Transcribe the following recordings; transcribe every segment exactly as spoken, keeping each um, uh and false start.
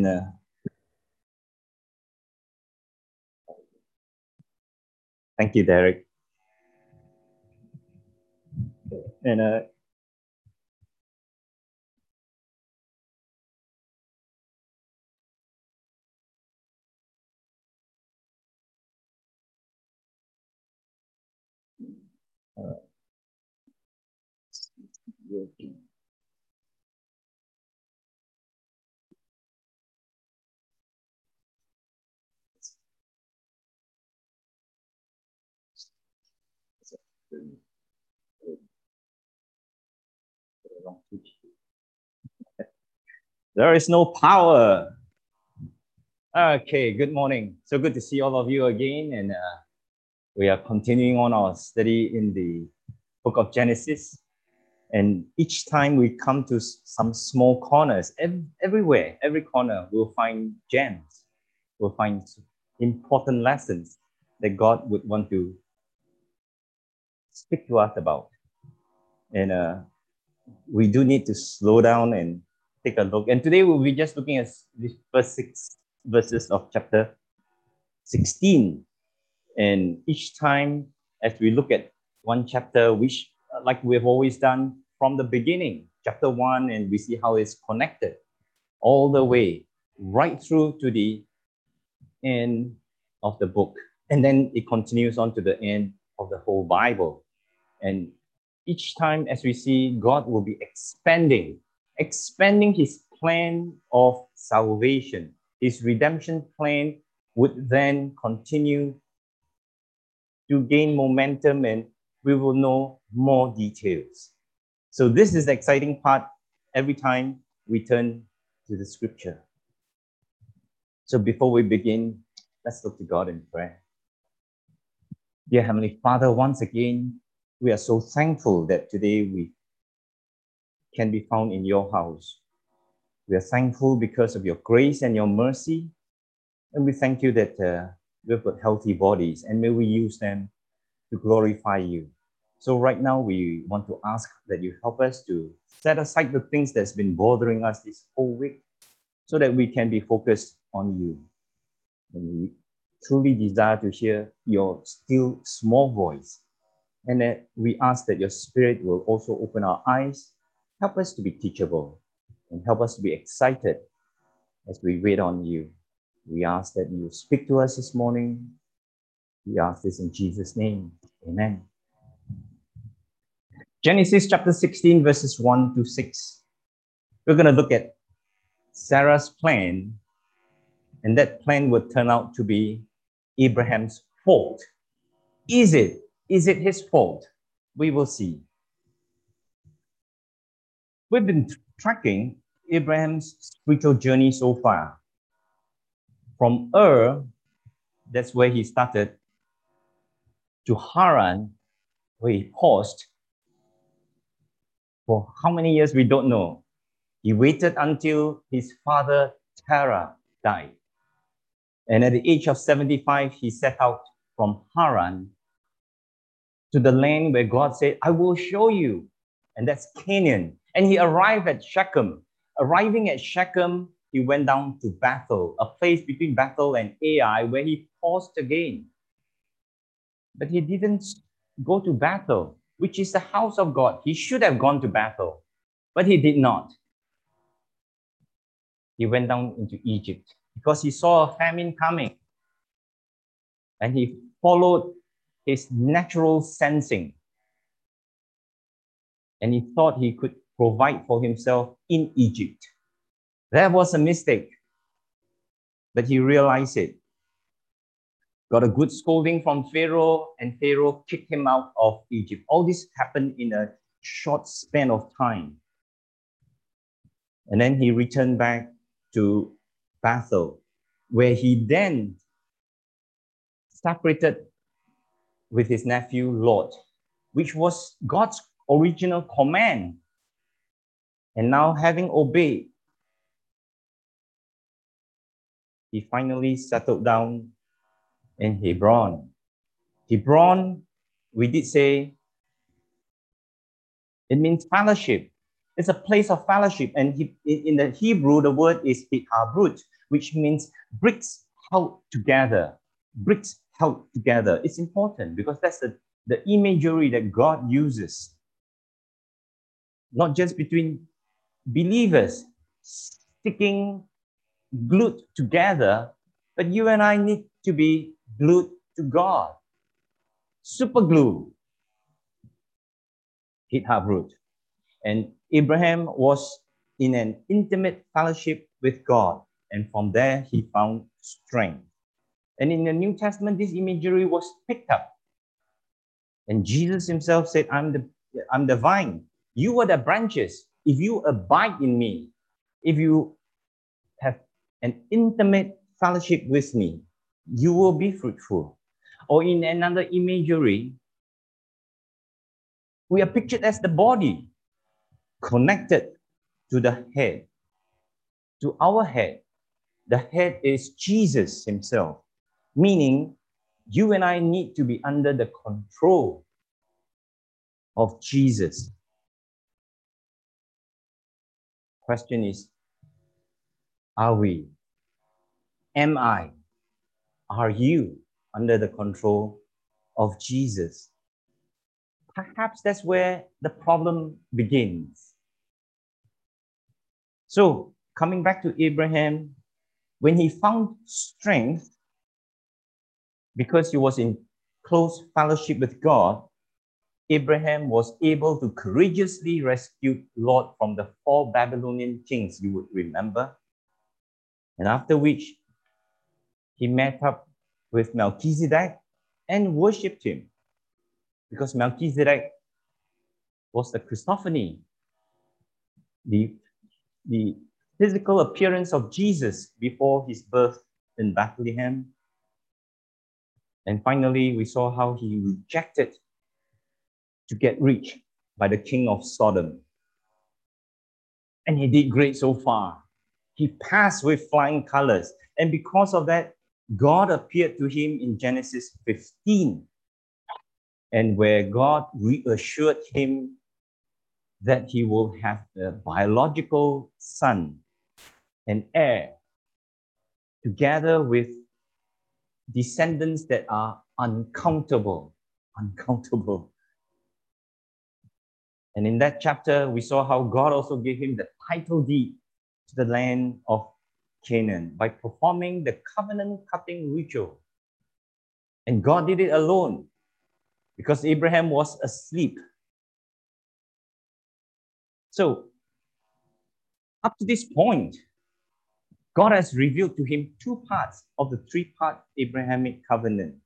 And uh, thank you, Derek. And uh, uh, there is no power. Okay, good morning. So good to see all of you again. And uh, we are continuing on our study in the book of Genesis. And each time we come to some small corners, ev- everywhere, every corner, we'll find gems. We'll find important lessons that God would want to speak to us about. And uh, we do need to slow down and take a look. And today we'll be just looking at the first six verses of chapter sixteen. And each time as we look at one chapter, which like we've always done from the beginning, chapter one, and we see how it's connected all the way right through to the end of the book. And then it continues on to the end of the whole Bible. And each time as we see, God will be expanding, expanding his plan of salvation. His redemption plan would then continue to gain momentum, and we will know more details. So this is the exciting part every time we turn to the scripture. So before we begin, let's look to God in prayer. Dear Heavenly Father, once again, we are so thankful that today we can be found in your house. We are thankful because of your grace and your mercy. And we thank you that uh, we've got healthy bodies, and may we use them to glorify you. So right now, we want to ask that you help us to set aside the things that's been bothering us this whole week so that we can be focused on you. And we truly desire to hear your still small voice. And that we ask that your Spirit will also open our eyes, help us to be teachable, and help us to be excited as we wait on you. We ask that you speak to us this morning. We ask this in Jesus' name. Amen. Genesis chapter sixteen, verses one to six. We're going to look at Sarah's plan, and that plan would turn out to be Abraham's fault. Is it? Is it his fault? We will see. We've been tracking Abraham's spiritual journey so far. From Ur, that's where he started, to Haran, where he paused. For how many years, we don't know. He waited until his father, Terah, died. And at the age of seventy-five, he set out from Haran to the land where God said, I will show you. And that's Canaan. And he arrived at Shechem. Arriving at Shechem, he went down to Bethel, a place between Bethel and Ai, where he paused again. But he didn't go to Bethel, which is the house of God. He should have gone to Bethel, but he did not. He went down into Egypt because he saw a famine coming. And he followed his natural sensing. And he thought he could provide for himself in Egypt. That was a mistake. But he realized it. Got a good scolding from Pharaoh, and Pharaoh kicked him out of Egypt. All this happened in a short span of time. And then he returned back to Bethel, where he then separated with his nephew Lot, which was God's original command. And now, having obeyed, he finally settled down in Hebron. Hebron, we did say, it means fellowship. It's a place of fellowship. And he, in the Hebrew, the word is hitabrut, which means bricks held together. Bricks held together. It's important because that's the, the imagery that God uses. Not just between believers sticking glued together, but you and I need to be glued to God. Super glue. Hitabrut. And Abraham was in an intimate fellowship with God. And from there, he found strength. And in the New Testament, this imagery was picked up. And Jesus himself said, I'm the, I'm the vine. You are the branches. If you abide in me, if you have an intimate fellowship with me, you will be fruitful. Or in another imagery, we are pictured as the body connected to the head, to our head. The head is Jesus himself, meaning you and I need to be under the control of Jesus. Question is, are we? Am I? Are you under the control of Jesus? Perhaps that's where the problem begins. So, coming back to Abraham, when he found strength, because he was in close fellowship with God, Abraham was able to courageously rescue Lot from the four Babylonian kings, you would remember. And after which, he met up with Melchizedek and worshipped him. Because Melchizedek was the Christophany, the, the physical appearance of Jesus before his birth in Bethlehem. And finally, we saw how he rejected to get rich by the king of Sodom. And he did great so far. He passed with flying colors. And because of that, God appeared to him in Genesis fifteen, and where God reassured him that he will have a biological son, an heir, together with descendants that are uncountable, uncountable. And in that chapter, we saw how God also gave him the title deed to the land of Canaan by performing the covenant-cutting ritual. And God did it alone because Abraham was asleep. So, up to this point, God has revealed to him two parts of the three-part Abrahamic covenant.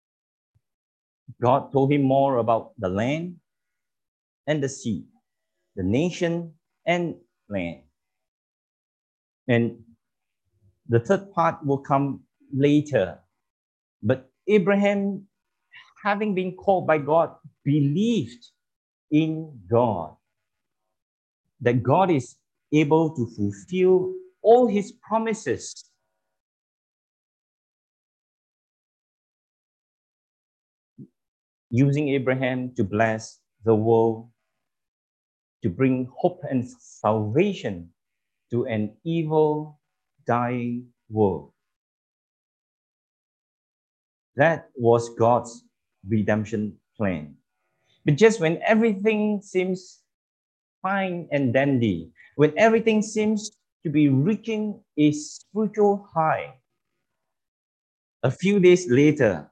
God told him more about the land and the sea, the nation and land. And the third part will come later. But Abraham, having been called by God, believed in God, that God is able to fulfill all his promises. Using Abraham to bless the world, to bring hope and salvation to an evil, dying world. That was God's redemption plan. But just when everything seems fine and dandy, when everything seems to be reaching a spiritual high, a few days later,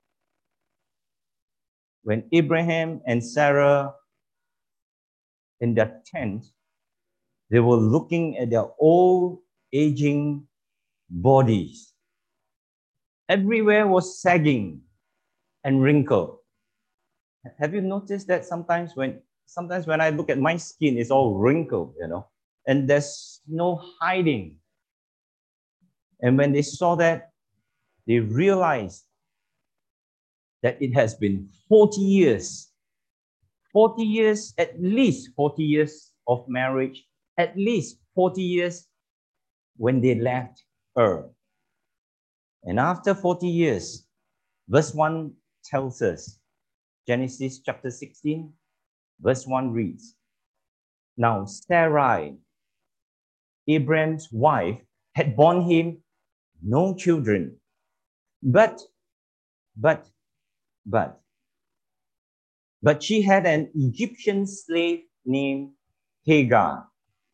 when Abraham and Sarah in their tent, they were looking at their old aging bodies. Everywhere was sagging and wrinkled. Have you noticed that sometimes when sometimes when I look at my skin, it's all wrinkled, you know, and there's no hiding. And when they saw that, they realized that it has been forty years, forty years, at least forty years of marriage, at least forty years when they left Ur. And after forty years, verse one tells us, Genesis chapter sixteen, verse one reads, Now, Sarai, Abraham's wife, had borne him no children. But, but, but, but she had an Egyptian slave named Hagar.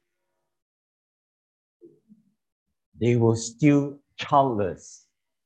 They were still childless.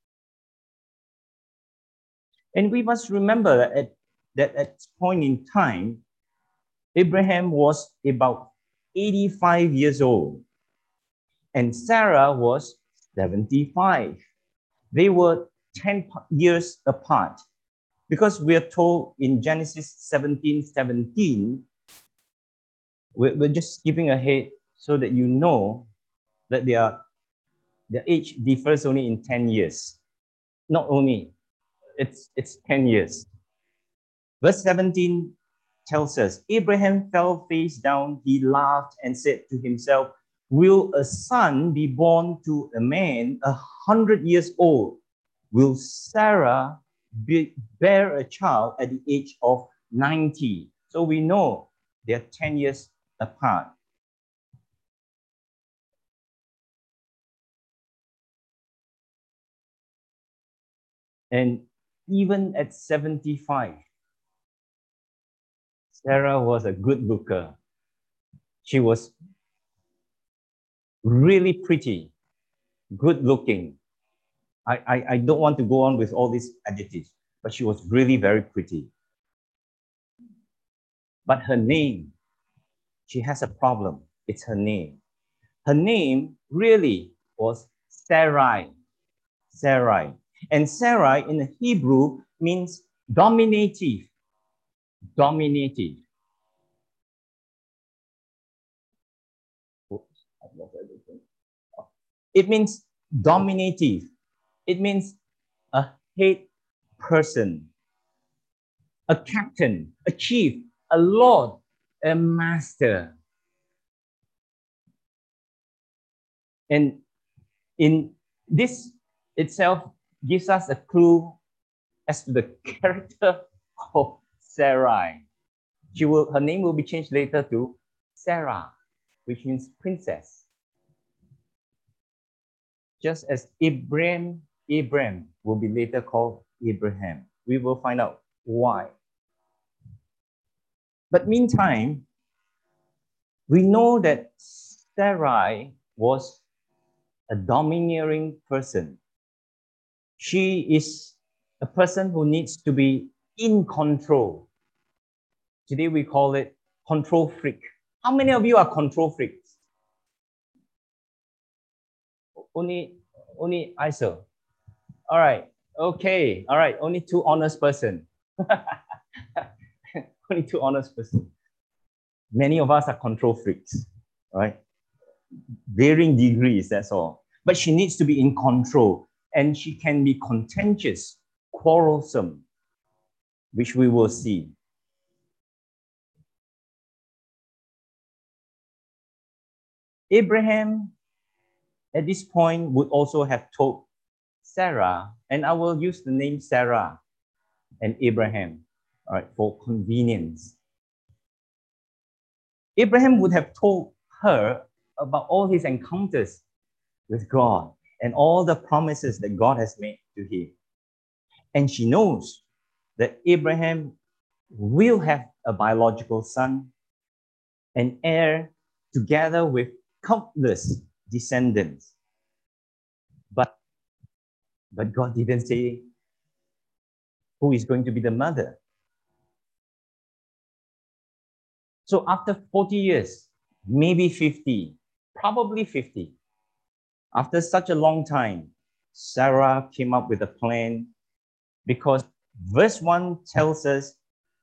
And we must remember that at, that at this point in time, Abraham was about eighty-five years old, and Sarah was seventy-five. They were ten years apart, because we are told in Genesis seventeen seventeen, we're, we're just skipping ahead so that you know that they are, their age differs only in ten years. Not only, it's, it's ten years. Verse seventeen tells us, Abraham fell face down, he laughed and said to himself, will a son be born to a man a hundred years old? Will Sarah be, bear a child at the age of ninety? So we know they're ten years apart. And even at seventy-five, Sarah was a good looker. She was really pretty, good looking. I, I, I don't want to go on with all these adjectives, but she was really very pretty. But her name, she has a problem. It's her name. Her name really was Sarai. Sarai. And Sarai in the Hebrew means dominative. Dominative. It means dominative. It means a head person, a captain, a chief, a lord, a master. And in this itself gives us a clue as to the character of Sarai. She will, her name will be changed later to Sarah, which means princess. Just as Abraham, Abraham will be later called Abraham. We will find out why. But meantime, we know that Sarai was a domineering person. She is a person who needs to be in control. Today we call it control freak. How many of you are control freaks? Only, only Isa. All right. Okay. All right. Only two honest person. Only two honest person. Many of us are control freaks, right? Varying degrees, that's all. But she needs to be in control, and she can be contentious, quarrelsome, which we will see. Abraham, at this point, would also have told Sarah, and I will use the name Sarah and Abraham, all right, for convenience. Abraham would have told her about all his encounters with God and all the promises that God has made to him. And she knows that Abraham will have a biological son, an heir, together with countless descendants. But, but God didn't say who is going to be the mother. So after forty years, maybe fifty, probably fifty, after such a long time, Sarah came up with a plan, because verse one tells us,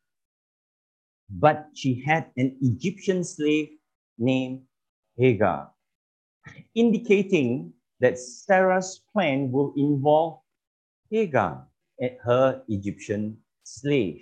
but she had an Egyptian slave named Hagar, indicating that Sarah's plan will involve Hagar and her Egyptian slave.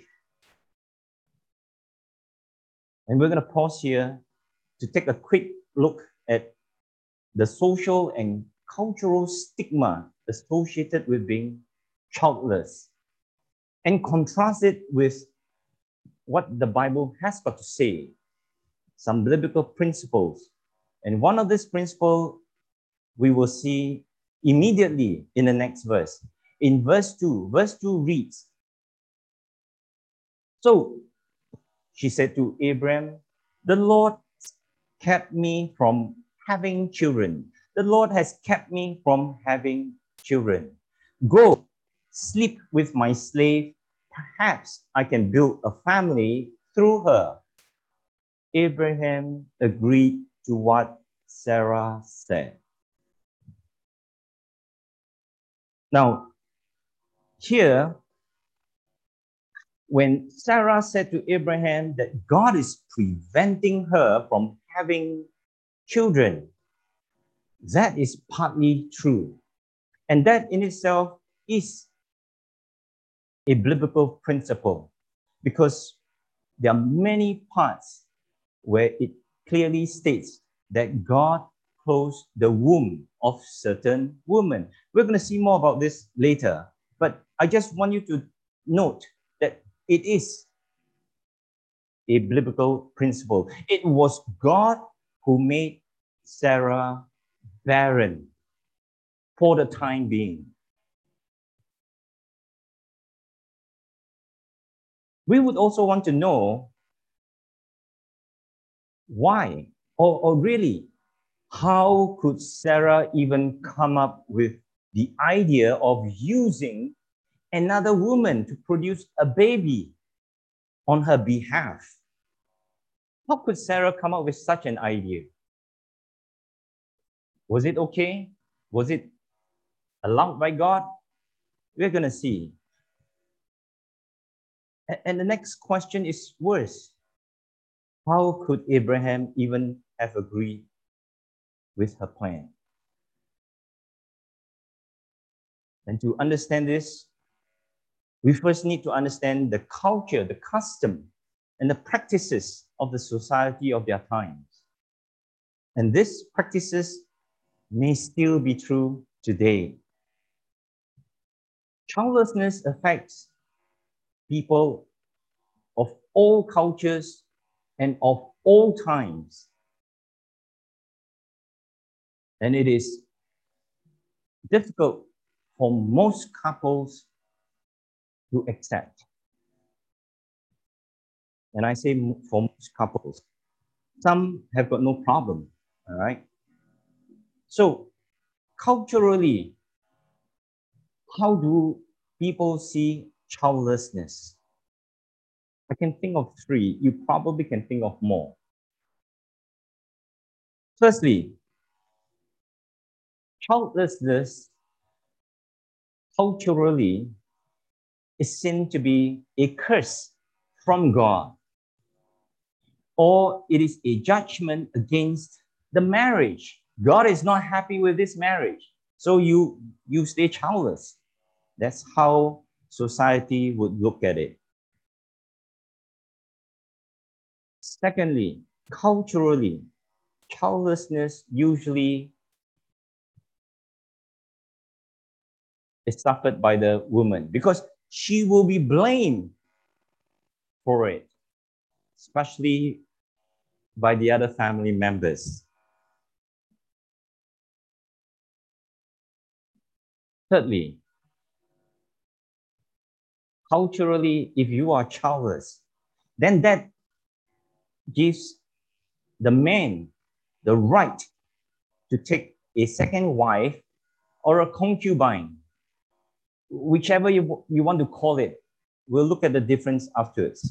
And we're going to pause here to take a quick look at the social and cultural stigma associated with being childless, and contrast it with what the Bible has got to say some biblical principles. And one of these principles we will see immediately in the next verse. In verse two, verse two reads, "So she said to Abram, the Lord kept me from having children. The Lord has kept me from having children. Go, sleep with my slave. Perhaps I can build a family through her." Abraham agreed to what Sarah said. Now, here, when Sarah said to Abraham that God is preventing her from having children, that is partly true. And that in itself is a biblical principle, because there are many parts where it clearly states that God closed the womb of certain women. We're going to see more about this later, but I just want you to note that it is a biblical principle. It was God who made Sarah barren for the time being. We would also want to know why, or, or really, how could Sarah even come up with the idea of using another woman to produce a baby on her behalf? How could Sarah come up with such an idea? Was it okay? Was it allowed by God? We're going to see. And the next question is worse. How could Abraham even have agreed with her plan? And to understand this, we first need to understand the culture, the custom, and the practices of the society of their times. And these practices may still be true today. Childlessness affects people of all cultures and of all times. And it is difficult for most couples to accept. And I say for most couples. Some have got no problem, all right? So culturally, how do people see childlessness? I can think of three. You probably can think of more. Firstly, childlessness culturally is seen to be a curse from God, or it is a judgment against the marriage. God is not happy with this marriage, so you, you stay childless. That's how society would look at it. Secondly, culturally, childlessness usually is suffered by the woman because she will be blamed for it, especially by the other family members. Thirdly, culturally, if you are childless, then that gives the man the right to take a second wife or a concubine, whichever you, you want to call it. We'll look at the difference afterwards.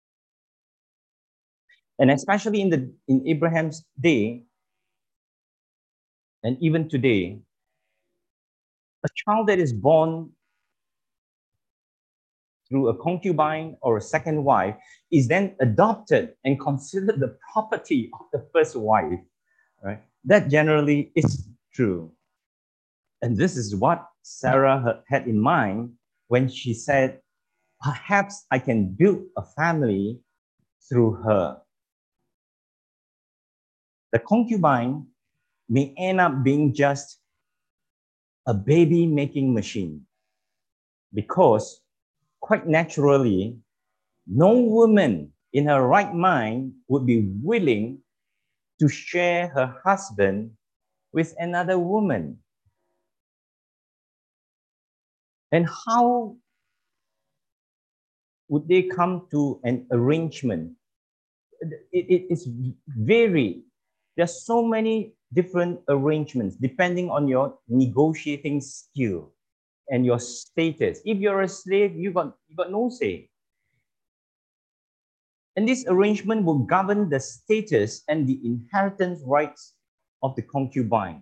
And especially in, the, in Abraham's day, and even today, a child that is born through a concubine or a second wife is then adopted and considered the property of the first wife, right? That generally is true. And this is what Sarah had in mind when she said, perhaps I can build a family through her. The concubine may end up being just a baby-making machine, because quite naturally, no woman in her right mind, would be willing to share her husband with another woman? And how would they come to an arrangement? It, it, it's varied. There's so many different arrangements depending on your negotiating skill and your status. If you're a slave, you got, you got no say. And this arrangement will govern the status and the inheritance rights of the concubine.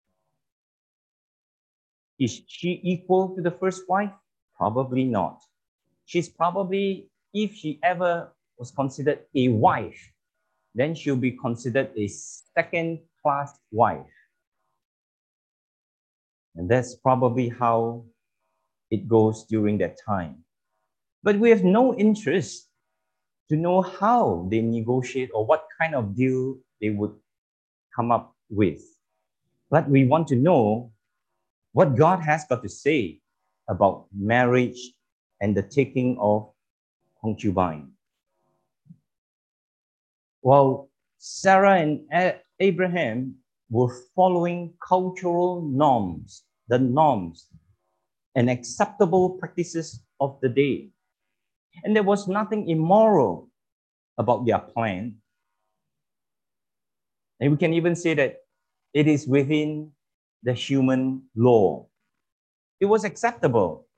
Is she equal to the first wife? Probably not. She's probably, if she ever was considered a wife, then she'll be considered a second-class wife. And that's probably how it goes during that time. But we have no interest to know how they negotiate or what kind of deal they would come up with. But we want to know what God has got to say about marriage and the taking of concubine. Well, Sarah and Abraham were following cultural norms, the norms and acceptable practices of the day. And there was nothing immoral about their plan. And we can even say that it is within the human law. It was acceptable.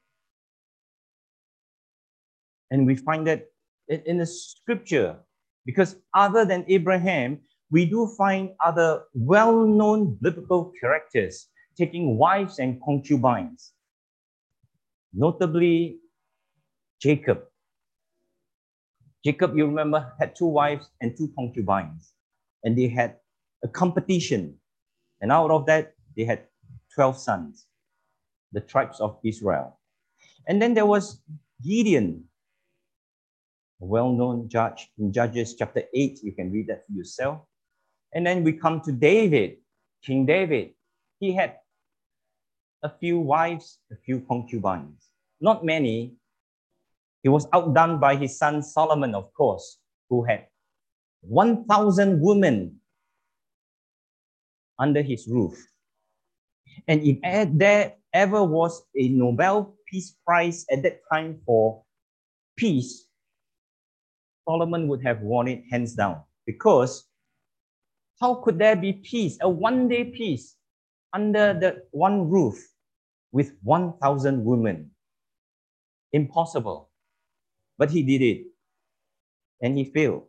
And we find that in the scripture, because other than Abraham, we do find other well-known biblical characters taking wives and concubines. Notably, Jacob. Jacob, you remember, had two wives and two concubines. And they had a competition. And out of that, they had twelve sons, the tribes of Israel. And then there was Gideon, a well-known judge in Judges chapter eight. You can read that for yourself. And then we come to David, King David. He had a few wives, a few concubines. Not many. He was outdone by his son Solomon, of course, who had one thousand women under his roof. And if there ever was a Nobel Peace Prize at that time for peace, Solomon would have won it hands down. Because how could there be peace, a one-day peace, under the one roof with one thousand women? Impossible. But he did it. And he failed.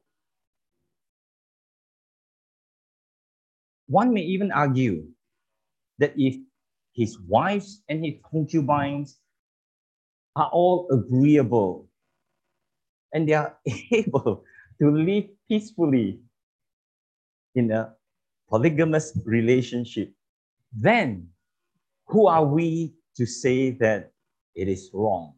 One may even argue that if his wives and his concubines are all agreeable and they are able to live peacefully in a polygamous relationship, then who are we to say that it is wrong?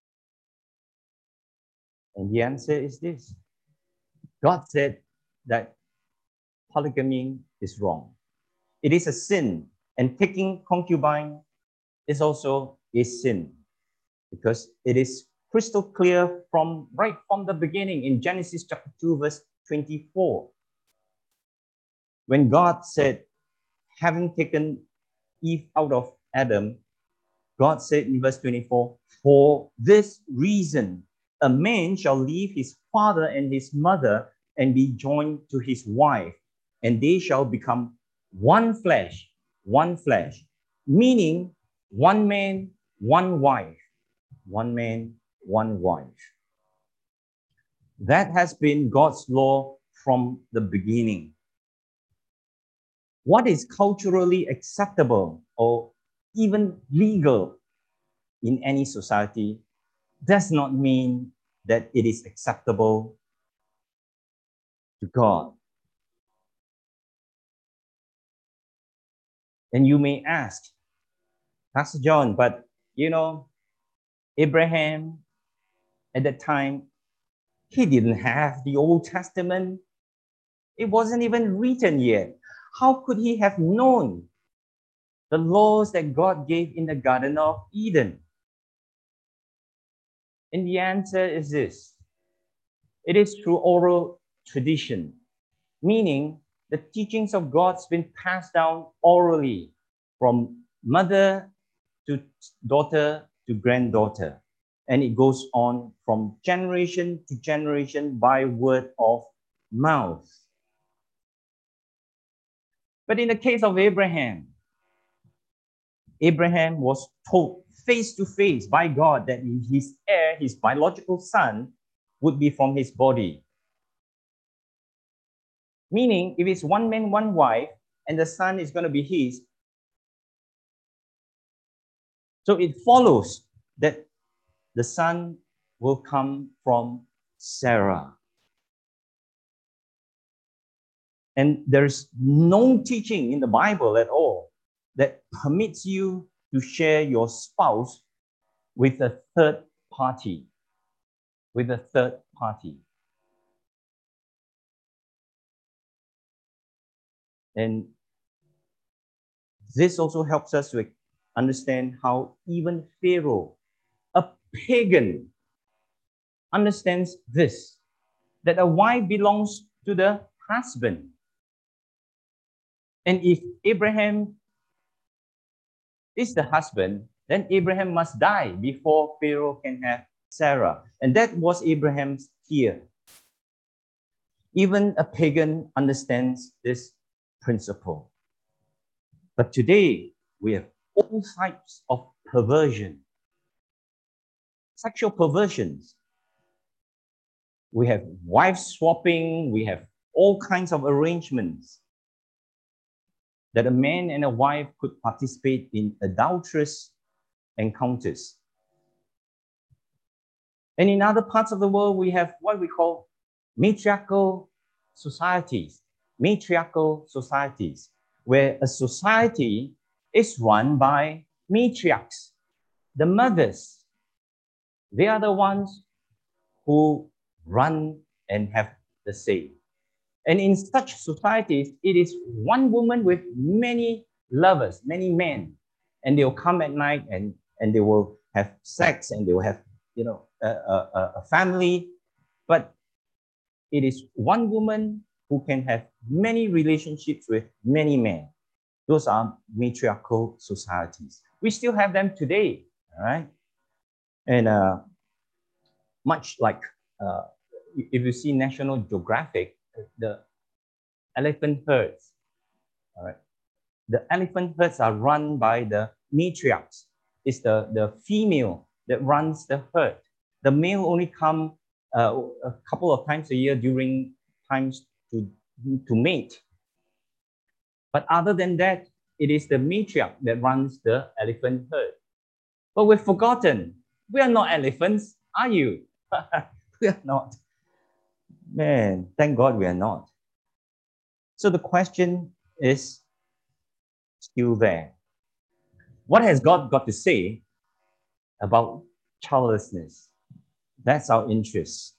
And the answer is this. God said that polygamy is wrong. It is a sin, and taking concubine is also a sin because it is crystal clear from right from the beginning in Genesis chapter two, verse twenty-four. When God said, having taken Eve out of Adam, God said in verse twenty-four, for this reason, a man shall leave his father and his mother and be joined to his wife, and they shall become one flesh, one flesh, meaning one man, one wife, one man, one wife. That has been God's law from the beginning. What is culturally acceptable or even legal in any society does not mean that it is acceptable to God. And you may ask, Pastor John, but you know, Abraham at that time, he didn't have the Old Testament. It wasn't even written yet. How could he have known the laws that God gave in the Garden of Eden? And the answer is this. It is through oral tradition, meaning the teachings of God's been passed down orally from mother to daughter to granddaughter. And it goes on from generation to generation by word of mouth. But in the case of Abraham, Abraham was told face to face by God that his heir, his biological son, would be from his body. Meaning, if it's one man, one wife, and the son is going to be his, so it follows that the son will come from Sarah. And there's no teaching in the Bible at all that permits you to share your spouse with a third party. With a third party. And this also helps us to understand how even Pharaoh, a pagan, understands this, that a wife belongs to the husband. And if Abraham is the husband, then Abraham must die before Pharaoh can have Sarah. And that was Abraham's fear. Even a pagan understands this principle. But today, we have all types of perversion, sexual perversions. We have wife swapping, we have all kinds of arrangements that a man and a wife could participate in adulterous encounters. And in other parts of the world, we have what we call matriarchal societies, matriarchal societies, where a society is run by matriarchs, the mothers. They are the ones who run and have the say. And in such societies, it is one woman with many lovers, many men. And they'll come at night and, and they will have sex and they will have, you know, a, a, a family. But it is one woman who can have many relationships with many men. Those are matriarchal societies. We still have them today, all right? And uh, much like, uh, if you see National Geographic, the elephant herds, all right? The elephant herds are run by the matriarchs. It's the, the female that runs the herd. The male only come uh, a couple of times a year during times to, to mate. But other than that, it is the matriarch that runs the elephant herd. But we've forgotten, we are not elephants, are you? We are not. Man, thank God we are not. So the question is still there. What has God got to say about childlessness? That's our interest.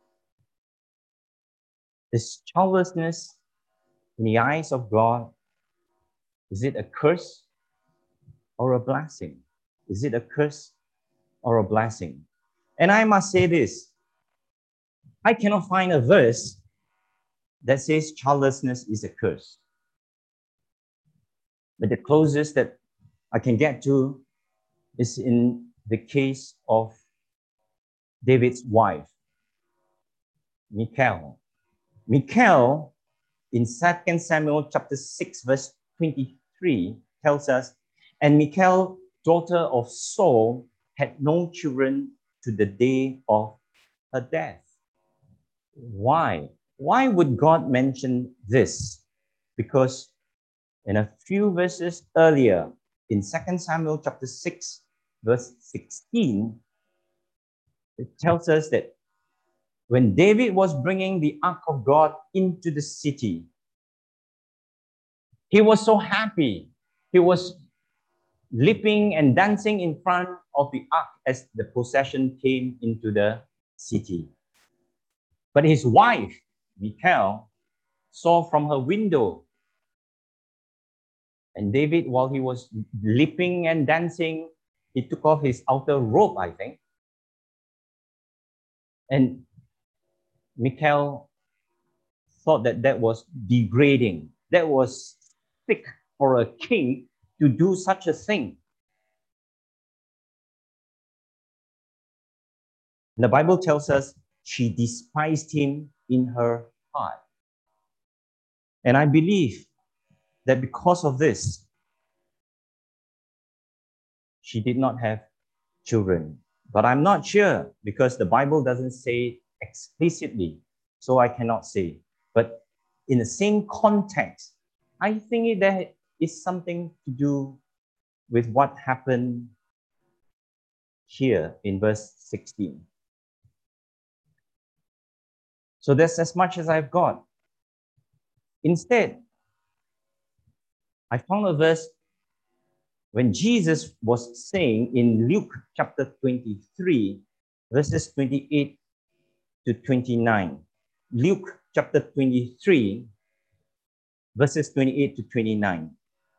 Is childlessness, in the eyes of God, is it a curse or a blessing? Is it a curse or a blessing? And I must say this, I cannot find a verse that says childlessness is a curse. But the closest that I can get to is in the case of David's wife, Michal. Michal, in Second Samuel chapter six, verse twenty-three, tells us, and Michal, daughter of Saul, had no children to the day of her death. Why? Why would God mention this? Because in a few verses earlier, in Second Samuel chapter six, verse sixteen, it tells us that when David was bringing the ark of God into the city, he was so happy. He was leaping and dancing in front of the ark as the procession came into the city. But his wife, Michal, saw from her window. And David, while he was leaping and dancing, he took off his outer robe, I think. And Michal thought that that was degrading. That was sick for a king to do such a thing. The Bible tells us she despised him in her heart. And I believe that because of this, she did not have children. But I'm not sure because the Bible doesn't say explicitly, so I cannot say. But in the same context, I think there is something to do with what happened here in verse sixteen. So that's as much as I've got. Instead, I found a verse when Jesus was saying in Luke chapter twenty-three, verses twenty-eight to twenty-nine. Luke chapter twenty-three, verses twenty-eight to twenty-nine.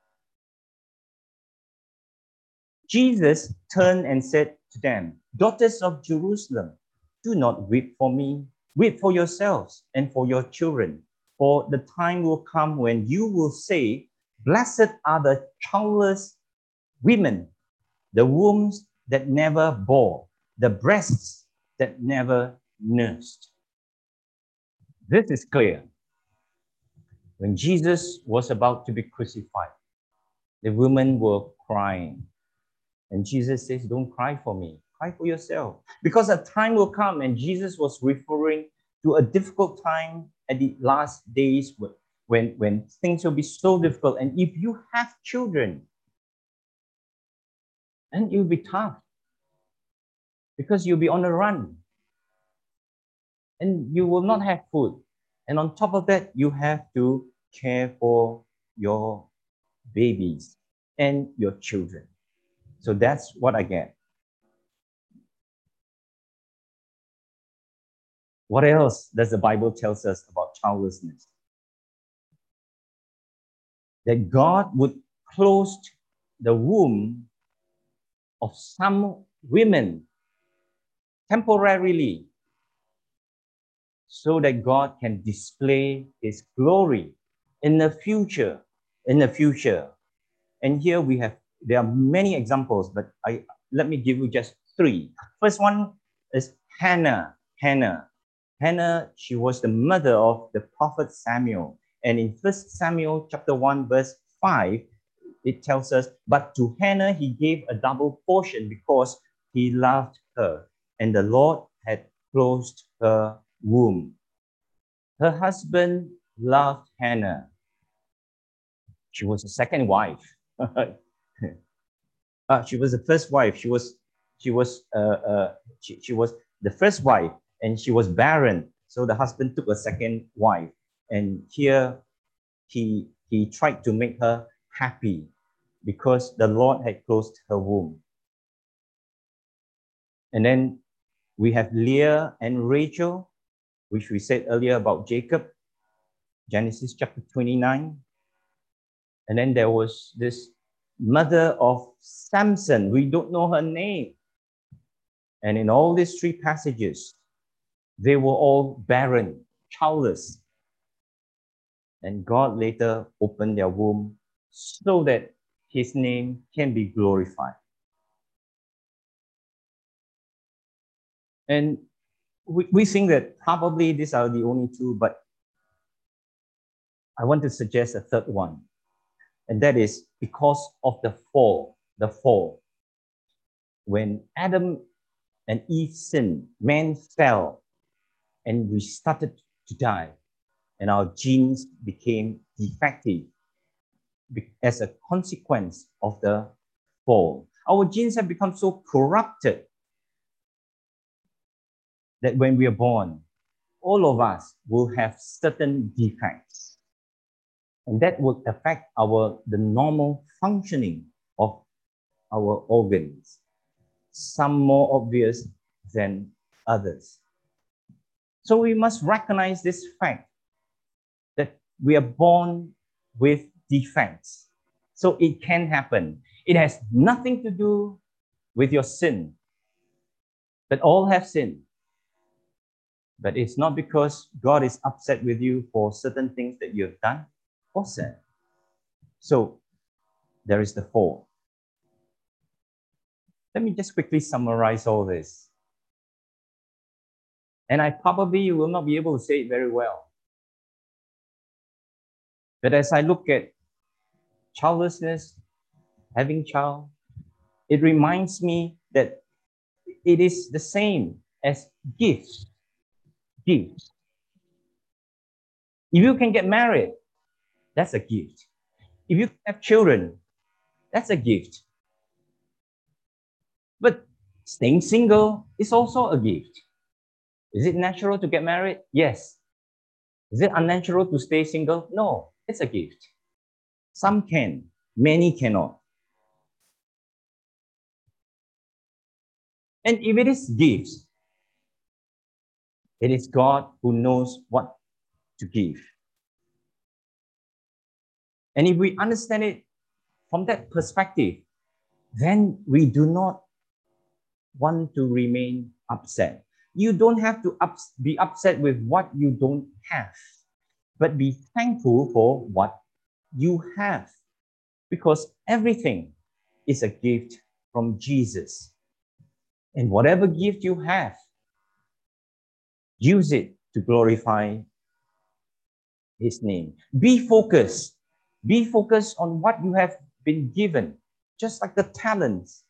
Jesus turned and said to them, "Daughters of Jerusalem, do not weep for me. Weep for yourselves and for your children. For the time will come when you will say, blessed are the childless women, the wombs that never bore, the breasts that never nursed." This is clear. When Jesus was about to be crucified, the women were crying. And Jesus says, don't cry for me, cry for yourself. Because a time will come, and Jesus was referring to a difficult time at the last days when, when things will be so difficult. And if you have children, then it'll be tough because you'll be on the run and you will not have food. And on top of that, you have to care for your babies and your children. So that's what I get. What else does the Bible tell us about childlessness? That God would close the womb of some women temporarily so that God can display his glory in the future, in the future. And here we have, there are many examples, but I let me give you just three. First one is Hannah. Hannah. Hannah, she was the mother of the prophet Samuel. And in First Samuel chapter one, verse five, it tells us, but to Hannah he gave a double portion because he loved her, and the Lord had closed her womb. Her husband loved Hannah. She was a second wife. uh, she was the first wife. She was, she was, uh, uh, she, she was the first wife, and she was barren. So the husband took a second wife, and here he he tried to make her happy because the Lord had closed her womb. And then we have Leah and Rachel, which we said earlier about Jacob, Genesis chapter twenty-nine. And then there was this mother of Samson. We don't know her name. And in all these three passages, they were all barren, childless. And God later opened their womb so that his name can be glorified. And we, we think that probably these are the only two, but I want to suggest a third one. And that is because of the fall, the fall. When Adam and Eve sinned, man fell, and we started to die, and our genes became defective as a consequence of the fall. Our genes have become so corrupted that when we are born, all of us will have certain defects. And that will affect our the normal functioning of our organs, some more obvious than others. So we must recognize this fact that we are born with defects. So it can happen. It has nothing to do with your sin, but all have sinned But it's not because God is upset with you for certain things that you have done or said. So there is the four. Let me just quickly summarize all this. And I probably will not be able to say it very well. But as I look at childlessness, having child, it reminds me that it is the same as gifts. Gifts. If you can get married, that's a gift. If you have children, that's a gift. But staying single is also a gift. Is it natural to get married? Yes. Is it unnatural to stay single? No, it's a gift. Some can, many cannot. And if it is gifts, it is God who knows what to give. And if we understand it from that perspective, then we do not want to remain upset. You don't have to ups- be upset with what you don't have, but be thankful for what you have, because everything is a gift from Jesus. And whatever gift you have, use it to glorify His name. Be focused. Be focused on what you have been given, just like the talents.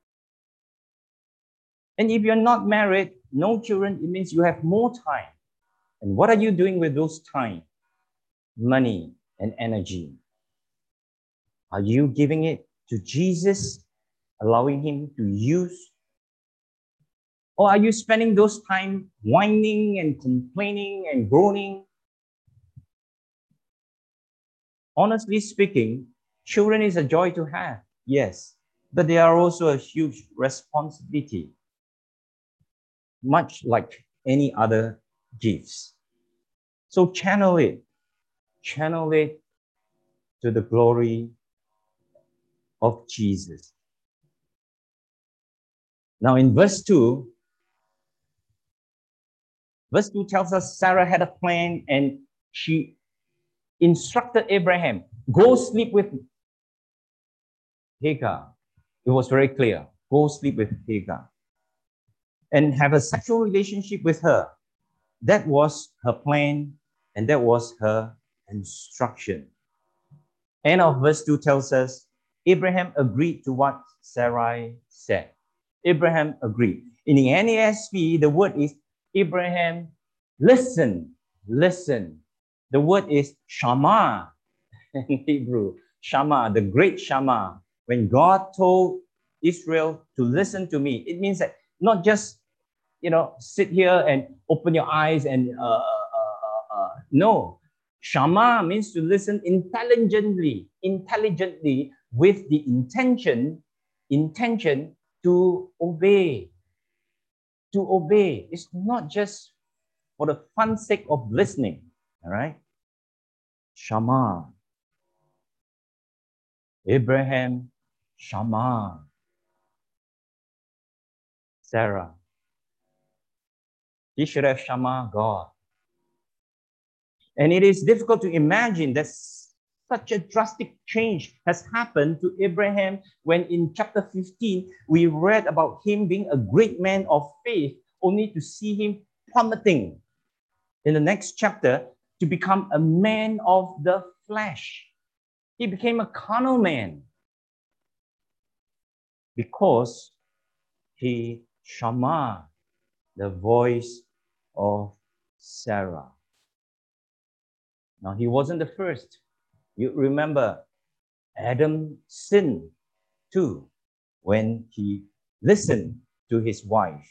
And if you're not married, no children, it means you have more time. And what are you doing with those time, money, and energy? Are you giving it to Jesus, allowing Him to use? Or are you spending those time whining and complaining and groaning? Honestly speaking, children is a joy to have, yes, but they are also a huge responsibility, much like any other gifts. So channel it, channel it to the glory of Jesus. Now in verse two, verse two tells us Sarah had a plan and she instructed Abraham, go sleep with Hagar. It was very clear, go sleep with Hagar and have a sexual relationship with her. That was her plan and that was her instruction. End of verse two tells us Abraham agreed to what Sarai said. Abraham agreed. In the N A S B, the word is Abraham, listen, listen. The word is Shama in Hebrew. Shama, the great Shama. When God told Israel to listen to me, it means that not just, you know, sit here and open your eyes and uh, uh, uh, uh, no. Shama means to listen intelligently, intelligently with the intention, intention to obey. To obey. It's not just for the fun sake of listening, all right? Shama. Abraham, Shama. Sarah. He should have Shama God. And it is difficult to imagine that such a drastic change has happened to Abraham when in chapter fifteen, we read about him being a great man of faith, only to see him plummeting in the next chapter to become a man of the flesh. He became a carnal man because he shama the voice of Sarah. Now, he wasn't the first. You remember, Adam sinned too when he listened to his wife.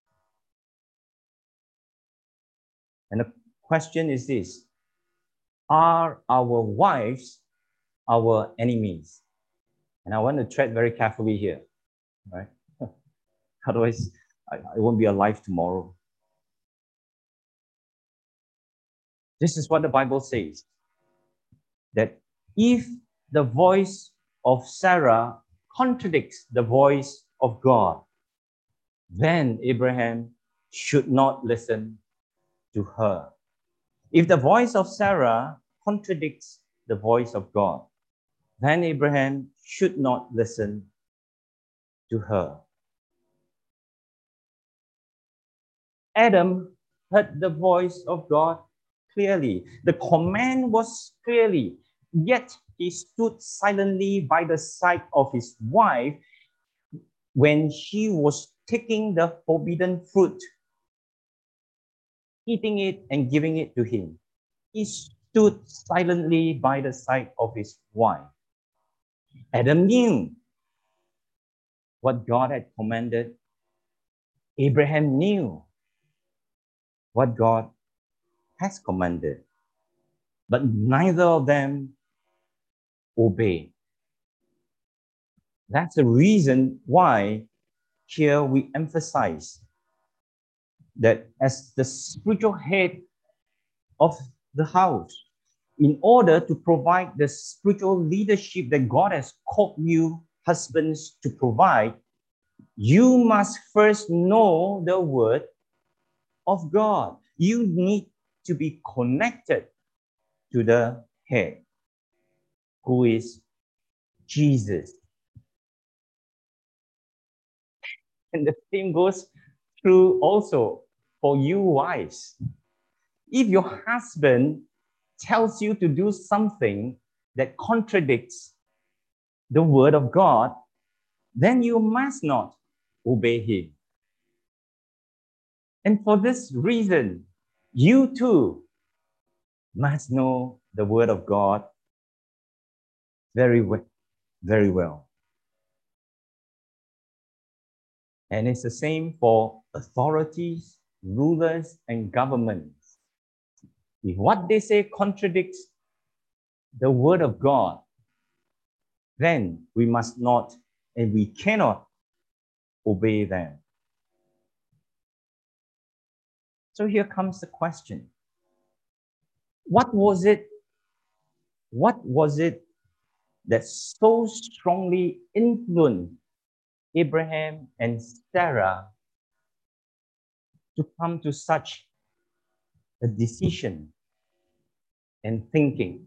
And the question is this: are our wives our enemies? And I want to tread very carefully here, right? Otherwise, I, I won't be alive tomorrow. This is what the Bible says, that if the voice of Sarah contradicts the voice of God, then Abraham should not listen to her. If the voice of Sarah contradicts the voice of God, then Abraham should not listen to her. Adam heard the voice of God clearly. The command was clearly, yet he stood silently by the side of his wife when she was taking the forbidden fruit, eating it and giving it to him. He stood silently by the side of his wife. Adam knew what God had commanded. Abraham knew what God has commanded. But neither of them obeyed. That's the reason why here we emphasize that as the spiritual head of the house, in order to provide the spiritual leadership that God has called you, husbands, to provide, you must first know the word of God. You need to be connected to the head, who is Jesus. And the same goes true also for you wives. If your husband tells you to do something that contradicts the word of God, then you must not obey him. And for this reason, you too must know the word of God very well, very well. And it's the same for authorities, rulers, and governments. If what they say contradicts the word of God, then we must not and we cannot obey them. So here comes the question. What was it? What was it that so strongly influenced Abraham and Sarah to come to such a decision and thinking?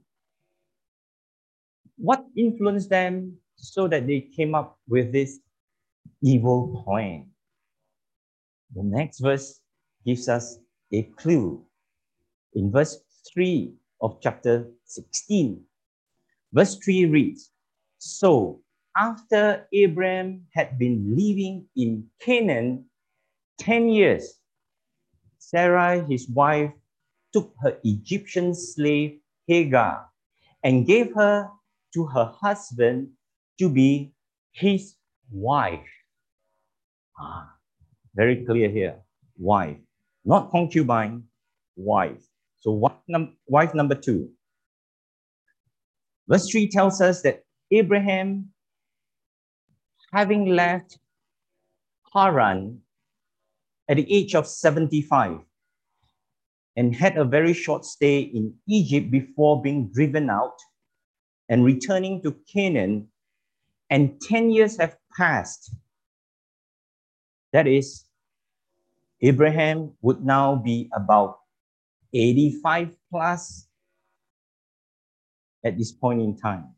What influenced them so that they came up with this evil plan? The next verse gives us a clue. In verse three of chapter sixteen, verse three reads, "So after Abraham had been living in Canaan ten years, Sarai, his wife, took her Egyptian slave Hagar and gave her to her husband to be his wife." Ah, very clear here. Wife, not concubine, wife. So wife, num- wife number two. Verse three tells us that Abraham, having left Haran at the age of seventy-five and had a very short stay in Egypt before being driven out and returning to Canaan, and ten years have passed. That is, Abraham would now be about eighty-five plus at this point in time.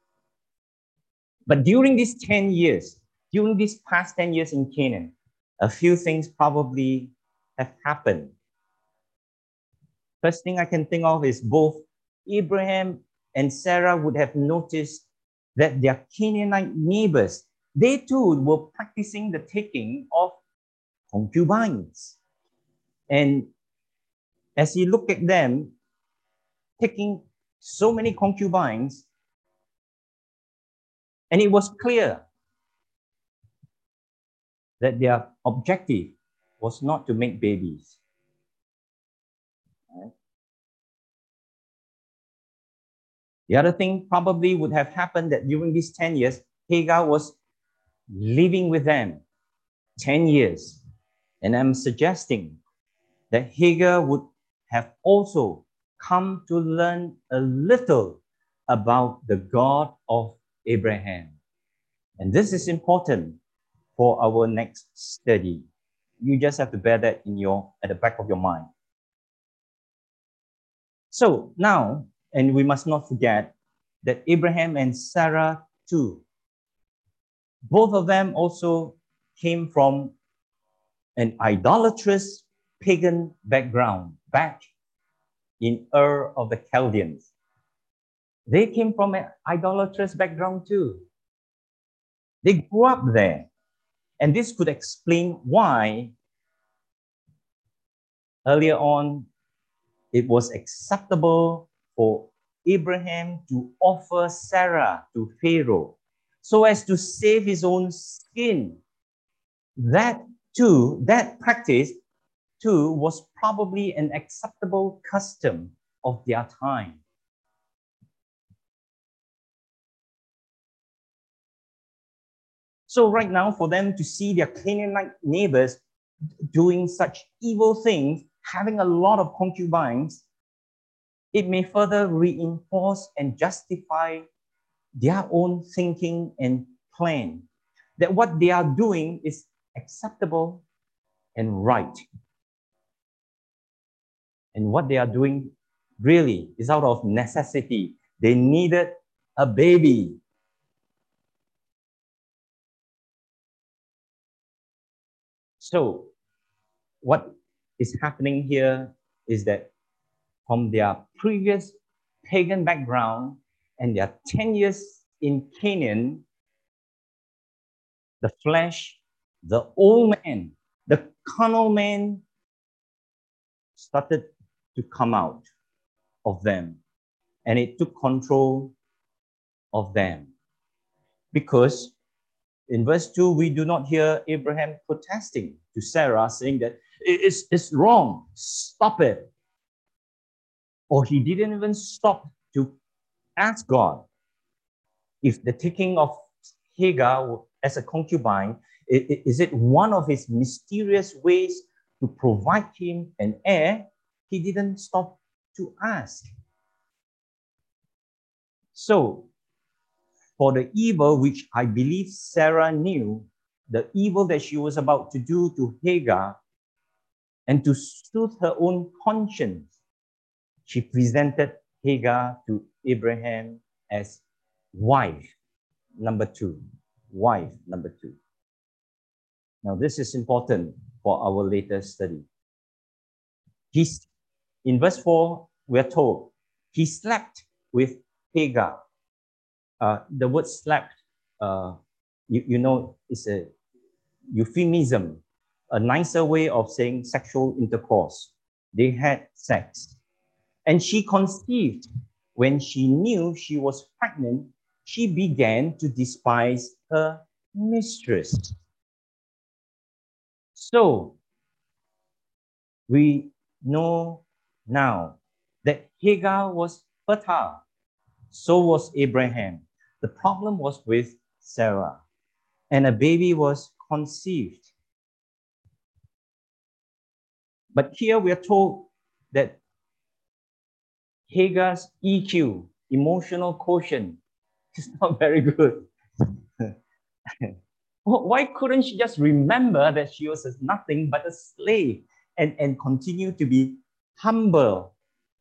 But during these ten years, during these past ten years in Canaan, a few things probably have happened. First thing I can think of is both Abraham and Sarah would have noticed that their Canaanite neighbors, they too were practicing the taking of concubines. And as you look at them taking so many concubines, and it was clear that their objective was not to make babies. Right? The other thing probably would have happened that during these ten years, Hagar was living with them ten years. And I'm suggesting that Hagar would have also come to learn a little about the God of Abraham. And this is important for our next study. You just have to bear that in your at the back of your mind. So now, and we must not forget that Abraham and Sarah too, both of them also came from an idolatrous pagan background back in Ur of the Chaldeans. They came from an idolatrous background too. They grew up there. And this could explain why earlier on it was acceptable for Abraham to offer Sarah to Pharaoh so as to save his own skin. That too, that practice too was probably an acceptable custom of their time. So right now, for them to see their Canaanite neighbors doing such evil things, having a lot of concubines, it may further reinforce and justify their own thinking and plan that what they are doing is acceptable and right. And what they are doing really is out of necessity. They needed a baby. So what is happening here is that from their previous pagan background and their ten years in Canaan, the flesh, the old man, the carnal man started to come out of them, and it took control of them. Because in verse two, we do not hear Abraham protesting to Sarah, saying that it's, it's wrong, stop it. Or he didn't even stop to ask God if the taking of Hagar as a concubine, is it one of his mysterious ways to provide him an heir? He didn't stop to ask. So, for the evil which I believe Sarah knew, the evil that she was about to do to Hagar, and to soothe her own conscience, she presented Hagar to Abraham as wife number two. Wife number two. Now, this is important for our later study. He's, in verse four, we're told, he slept with Hagar. Uh, the word slept, uh, you, you know, is a euphemism, a nicer way of saying sexual intercourse. They had sex. And she conceived. When she knew she was pregnant, she began to despise her mistress. So, we know now that Hagar was fertile. So was Abraham. The problem was with Sarah, and a baby was conceived. But here we are told that Hagar's E Q, emotional quotient, is not very good. Why couldn't she just remember that she was nothing but a slave and, and continue to be humble?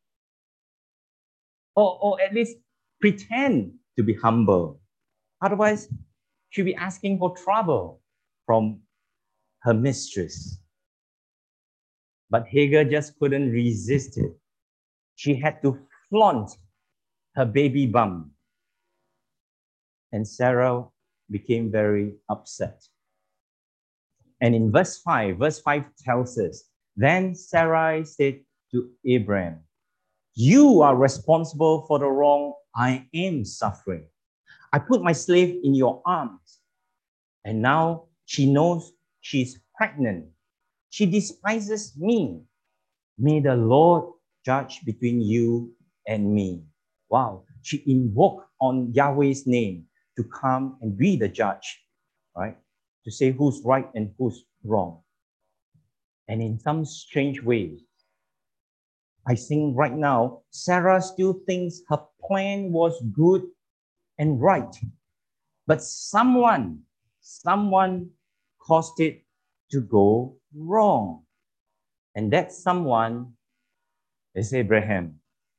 Or, or at least pretend to be humble. Otherwise, she'll be asking for trouble from her mistress. But Hagar just couldn't resist it. She had to flaunt her baby bump. And Sarah became very upset. And in verse five, verse five tells us, then Sarai said to Abraham, you are responsible for the wrong I am suffering. I put my slave in your arms, and now she knows she's pregnant. She despises me. May the Lord judge between you and me. Wow. She invoked on Yahweh's name to come and be the judge, right? To say who's right and who's wrong. And in some strange way, I think right now, Sarah still thinks her plan was good and right. But someone, someone caused it to go wrong. And that someone is Abraham.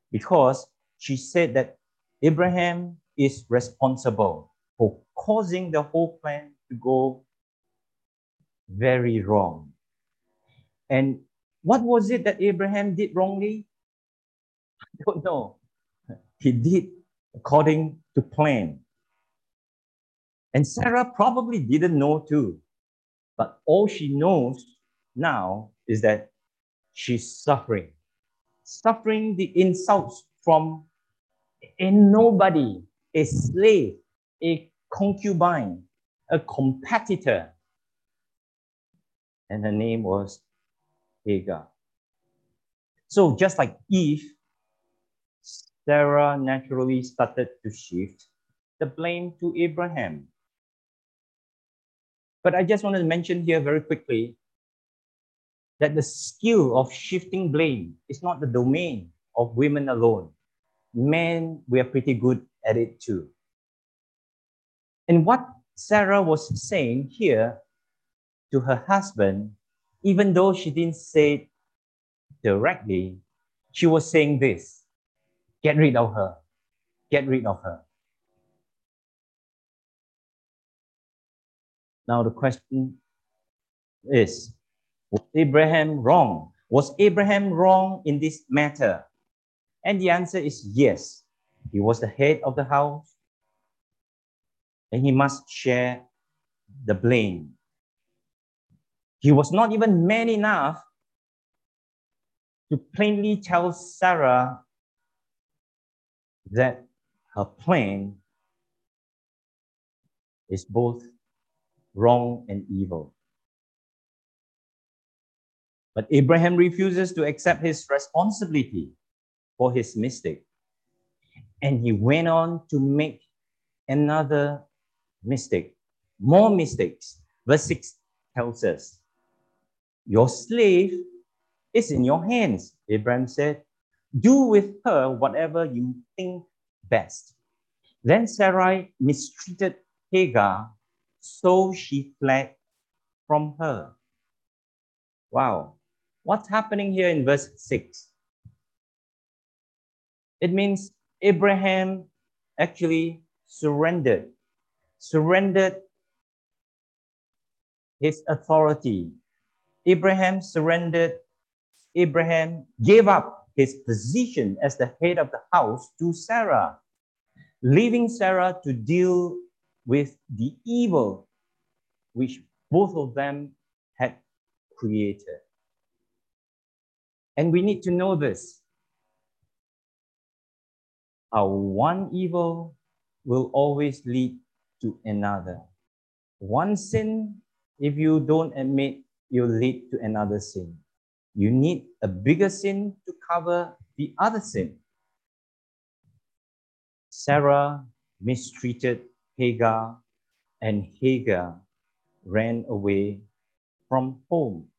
because she said that Abraham is responsible for causing the whole plan to go very wrong. And what was it that Abraham did wrongly? I don't know. He did according to plan. And Sarah probably didn't know too. But all she knows now is that she's suffering. Suffering the insults from a nobody, a slave, a concubine, a competitor. And her name was Hagar. So just like Eve, Sarah naturally started to shift the blame to Abraham. But I just want to mention here very quickly that the skill of shifting blame is not the domain of women alone. Men, we are pretty good at it too. And what Sarah was saying here to her husband, even though she didn't say it directly, she was saying this: get rid of her, get rid of her. Now the question is, was Abraham wrong? Was Abraham wrong in this matter? And the answer is yes. He was the head of the house, and he must share the blame. He was not even man enough to plainly tell Sarah that her plan is both wrong and evil. But Abraham refuses to accept his responsibility for his mistake. And he went on to make another mistake, more mistakes. Verse six tells us, your slave is in your hands, Abraham said. Do with her whatever you think best. Then Sarai mistreated Hagar, so she fled from her. Wow. What's happening here in verse six? It means Abraham actually surrendered, surrendered his authority. Abraham surrendered, Abraham gave up his position as the head of the house to Sarah, leaving Sarah to deal with the evil which both of them had created. And we need to know this. Our one evil will always lead to another. One sin, if you don't admit, you'll lead to another sin. You need a bigger sin to cover the other sin. Sarah mistreated Hagar, and Hagar ran away from home.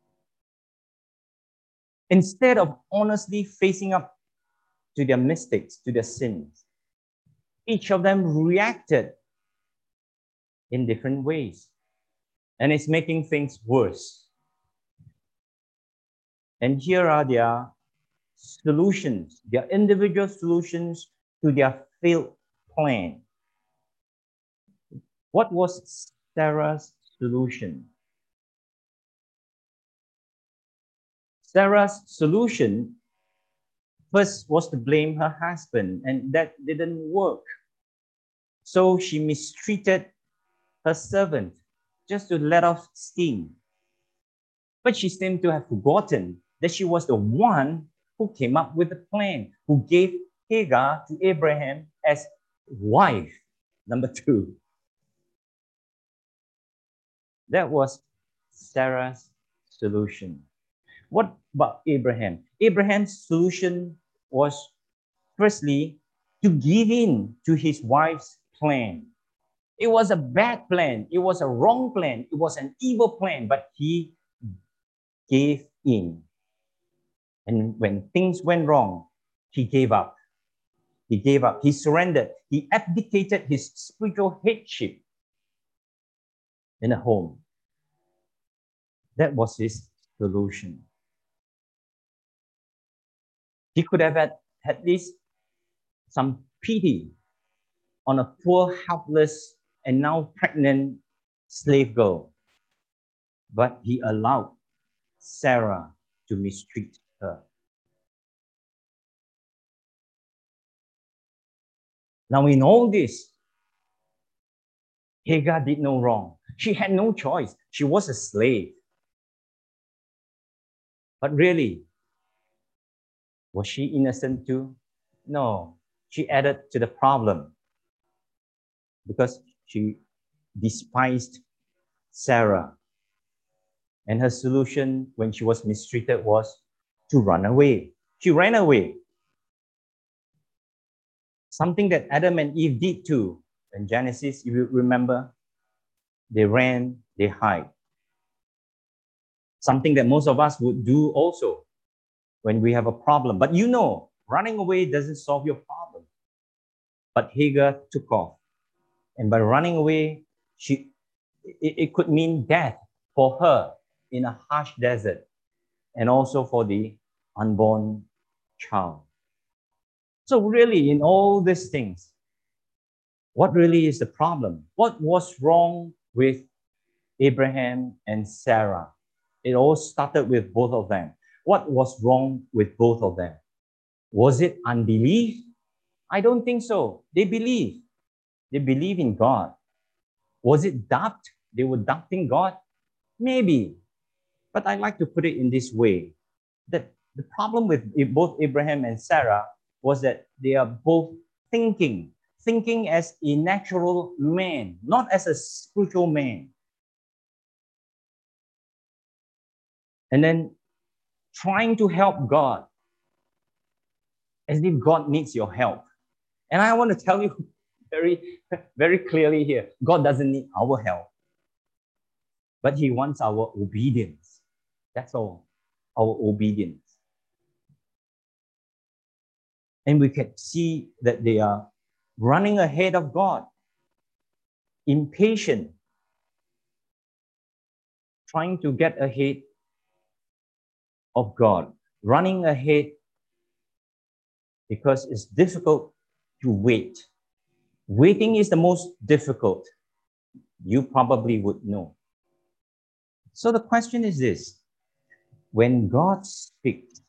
Instead of honestly facing up to their mistakes, to their sins, each of them reacted in different ways. And it's making things worse. And here are their solutions, their individual solutions to their failed plan. What was Sarah's solution? Sarah's solution first was to blame her husband, and that didn't work. So she mistreated her servant just to let off steam. But she seemed to have forgotten that she was the one who came up with the plan, who gave Hagar to Abraham as wife. Number two. That was Sarah's solution. What about Abraham? Abraham's solution was firstly to give in to his wife's plan. It was a bad plan. It was a wrong plan. It was an evil plan, but he gave in. And when things went wrong, he gave up. He gave up. He surrendered. He abdicated his spiritual headship in a home. That was his solution. He could have had, at least some pity on a poor, helpless, and now pregnant slave girl. But he allowed Sarah to mistreat her. Now, in all this, Hagar did no wrong. She had no choice. She was a slave. But really, was she innocent too? No. She added to the problem because she despised Sarah. And her solution when she was mistreated was to run away. She ran away. Something that Adam and Eve did too. In Genesis, if you remember, they ran, they hide. Something that most of us would do also when we have a problem. But you know, running away doesn't solve your problem. But Hagar took off. And by running away, she it, it could mean death for her in a harsh desert and also for the unborn child. So really, in all these things, what really is the problem? What was wrong with Abraham and Sarah? It all started with both of them. What was wrong with both of them? Was it unbelief? I don't think so. They believed. They believe in God. Was it doubt? They were doubting God? Maybe. But I like to put it in this way, that the problem with both Abraham and Sarah was that they are both thinking, thinking as a natural man, not as a spiritual man. And then trying to help God as if God needs your help. And I want to tell you very, very clearly here, God doesn't need our help, but he wants our obedience. That's all, our obedience. And we can see that they are running ahead of God, impatient, trying to get ahead of God, running ahead because it's difficult to wait. Waiting is the most difficult. You probably would know. So the question is this: when God speaks,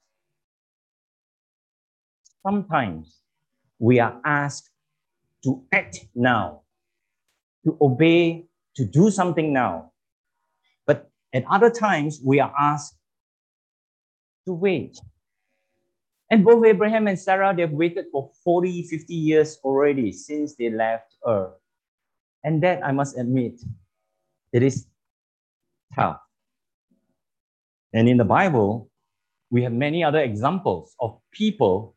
sometimes we are asked to act now, to obey, to do something now. But at other times, we are asked to wait. And both Abraham and Sarah, they've waited for forty, fifty years already since they left Earth. And that, I must admit, it is tough. And in the Bible, we have many other examples of people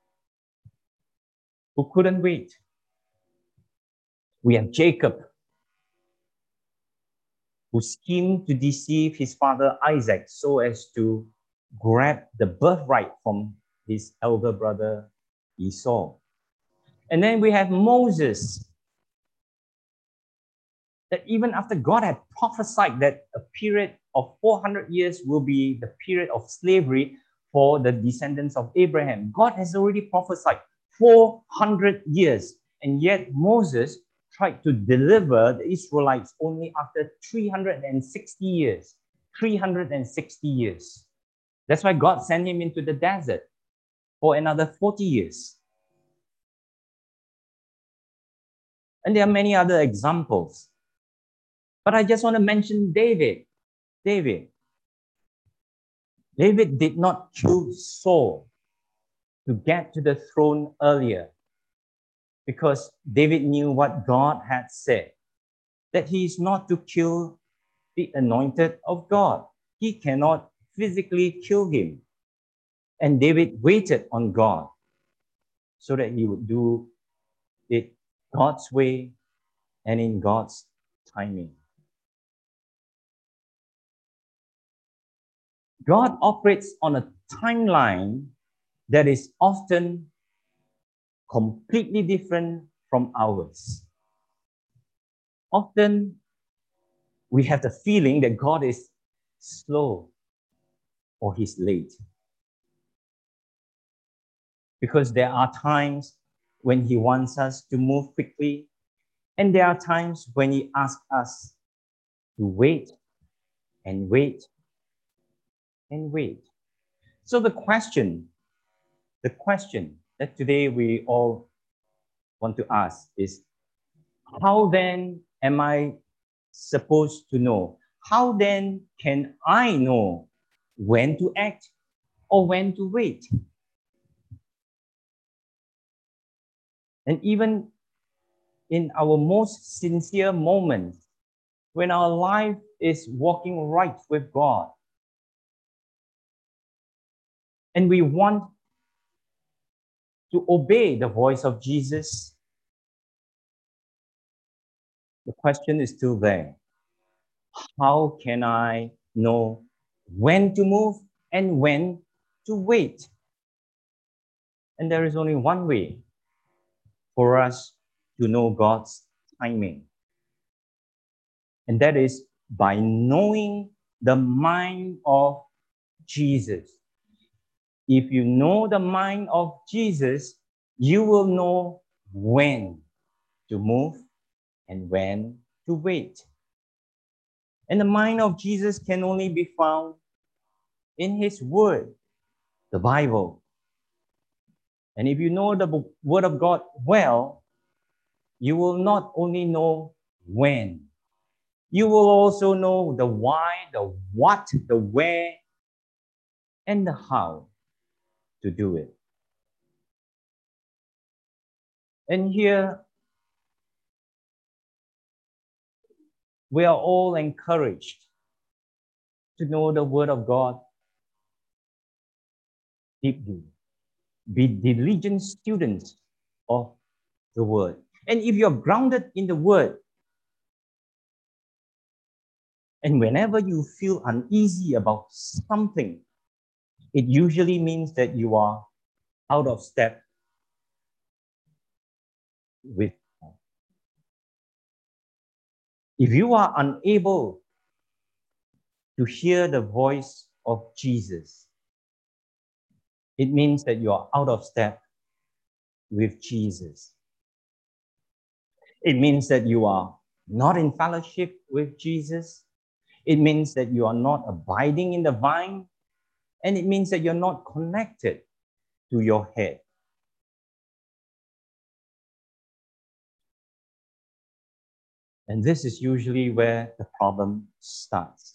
who couldn't wait. We have Jacob, who schemed to deceive his father Isaac so as to grab the birthright from his elder brother Esau. And then we have Moses, that even after God had prophesied that a period of four hundred years will be the period of slavery for the descendants of Abraham, God has already prophesied four hundred years. And yet Moses tried to deliver the Israelites only after three hundred sixty years. three hundred sixty years. That's why God sent him into the desert for another forty years. And there are many other examples. But I just want to mention David. David. David did not choose Saul to get to the throne earlier because David knew what God had said, that he is not to kill the anointed of God. He cannot physically kill him. And David waited on God so that he would do it God's way and in God's timing. God operates on a timeline that is often completely different from ours. Often, we have the feeling that God is slow or he's late. because there are times when He wants us to move quickly, and there are times when He asks us to wait and wait and wait. So the question, the question that today we all want to ask is, how then am I supposed to know? How then can I know when to act or when to wait? And even in our most sincere moments, when our life is walking right with God, and we want to obey the voice of Jesus, the question is still there. How can I know when to move and when to wait? And there is only one way for us to know God's timing, and that is by knowing the mind of Jesus. If you know the mind of Jesus, you will know when to move and when to wait. And the mind of Jesus can only be found in His Word, the Bible. And if you know the Word of God well, you will not only know when, you will also know the why, the what, the where, and the how to do it. And here, we are all encouraged to know the Word of God deeply. Be diligent students of the Word. And if you're grounded in the Word, and whenever you feel uneasy about something, it usually means that you are out of step with God. If you are unable to hear the voice of Jesus, it means that you are out of step with Jesus. It means that you are not in fellowship with Jesus. It means that you are not abiding in the vine. And it means that you're not connected to your head. And this is usually where the problem starts.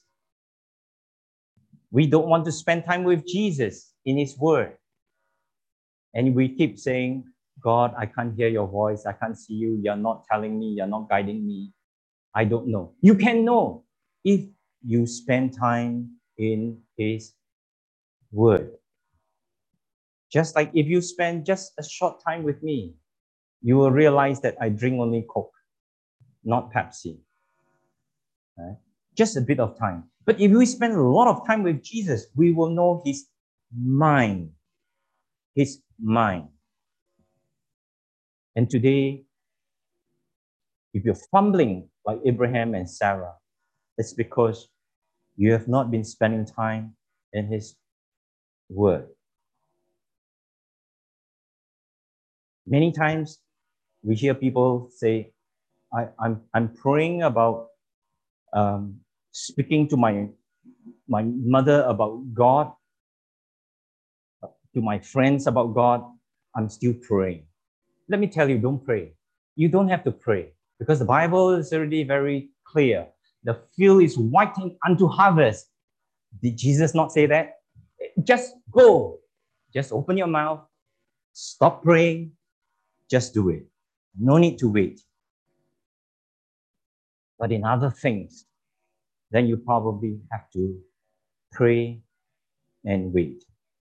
We don't want to spend time with Jesus in His Word. And we keep saying, God, I can't hear your voice. I can't see you. You're not telling me. You're not guiding me. I don't know. You can know if you spend time in His Word. Just like if you spend just a short time with me, you will realize that I drink only Coke, not Pepsi. Right? Just a bit of time. But if we spend a lot of time with Jesus, we will know His mind. His mind. And today, if you're fumbling like Abraham and Sarah, it's because you have not been spending time in His Word. Many times we hear people say, I, I'm, I'm praying about um, speaking to my, my mother about God, to my friends about God. I'm still praying. Let me tell you, don't pray. You don't have to pray because the Bible is already very clear. The field is whitening unto harvest. Did Jesus not say that? Just go. Just open your mouth. Stop praying. Just do it. No need to wait. But in other things, then you probably have to pray and wait.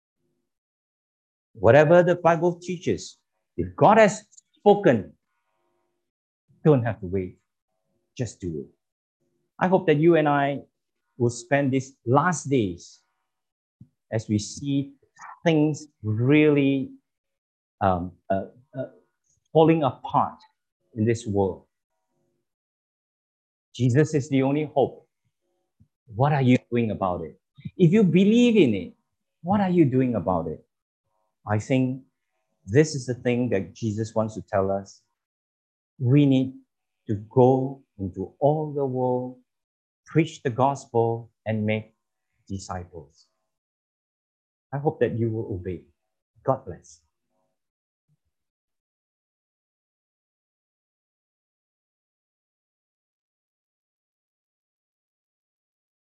Whatever the Bible teaches, if God has spoken, don't have to wait. Just do it. I hope that you and I will spend these last days as we see things really um, uh, uh, falling apart in this world. Jesus is the only hope. What are you doing about it? If you believe in it, what are you doing about it? I think This is the thing that Jesus wants to tell us. We need to go into all the world, preach the gospel, and make disciples. I hope that you will obey. God bless.